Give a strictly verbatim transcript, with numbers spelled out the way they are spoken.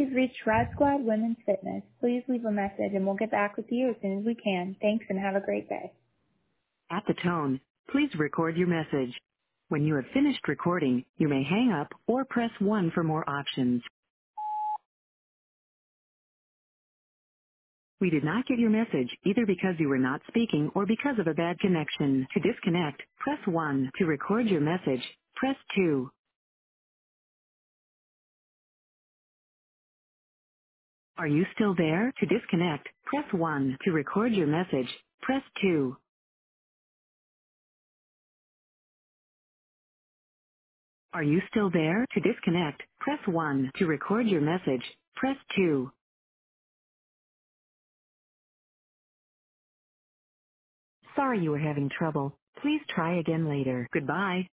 you've reached Ride Squad Women's Fitness. Please leave a message and we'll get back with you as soon as we can. Thanks and have a great day. At the tone, please record your message. When you have finished recording, you may hang up or press one for more options. We did not get your message either because you were not speaking or because of a bad connection. To disconnect, press one. To record your message, press two. Are you still there? To disconnect, press one. To record your message, press two. Are you still there? To disconnect, press one. To record your message, press two. Sorry you were having trouble. Please try again later. Goodbye.